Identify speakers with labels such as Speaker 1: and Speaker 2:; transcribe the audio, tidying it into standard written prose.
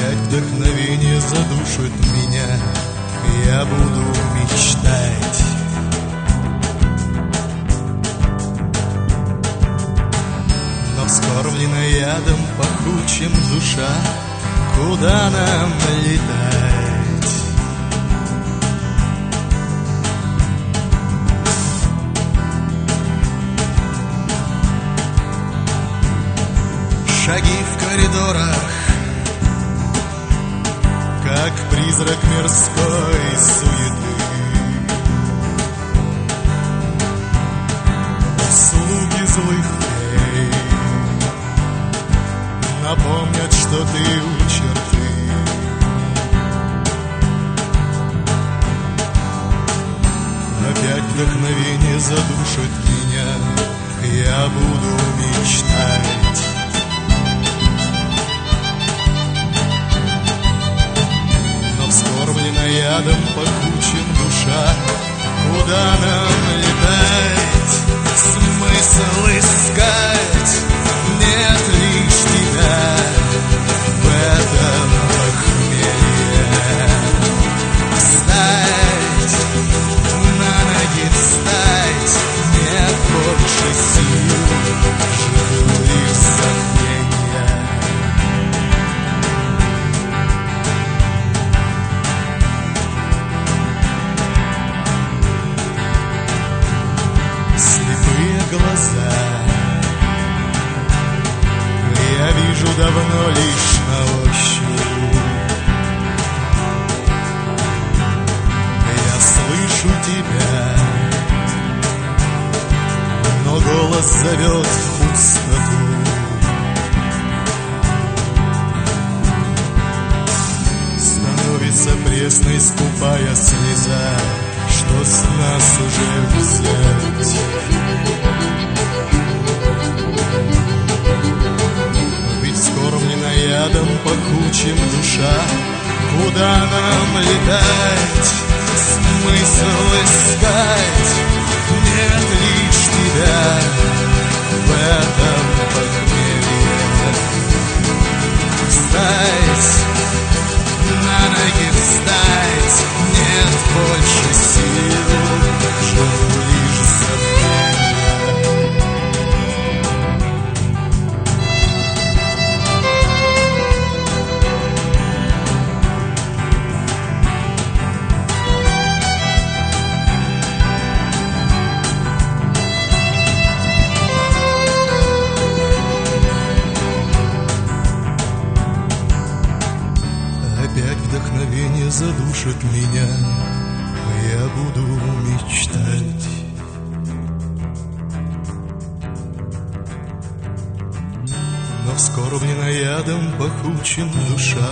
Speaker 1: Опять вдохновение задушит меня, я буду мечтать. Но вскормлена ядом пахучим душа, куда нам летать? Шаги в коридорах, как призрак мирской суеты. Слуги злых фей напомнят, что ты у черты. Опять вдохновение задушит меня, я буду мечтать. Вскормлена ядом пахучим душа, куда нам летать? Смысл искать, нет лишь тебя в этом похмелье. Встать, на ноги встать, нет больше сил, живу лишь сомнения. Глаза я вижу давно лишь на ощупь. Я слышу тебя, но голос зовет в пустоту. Становится пресной скупая слеза, что с нас уже взять. Ведь вскормлена ядом пахучим душа, куда нам летать? Смысл искать, нет лишь тебя в этом похмелье. Встать, на ноги встать, нет больше сил, живу лишь сомнения. Опять вдохновение задушит меня, я буду мечтать. Но вскормлена ядом пахучим душа.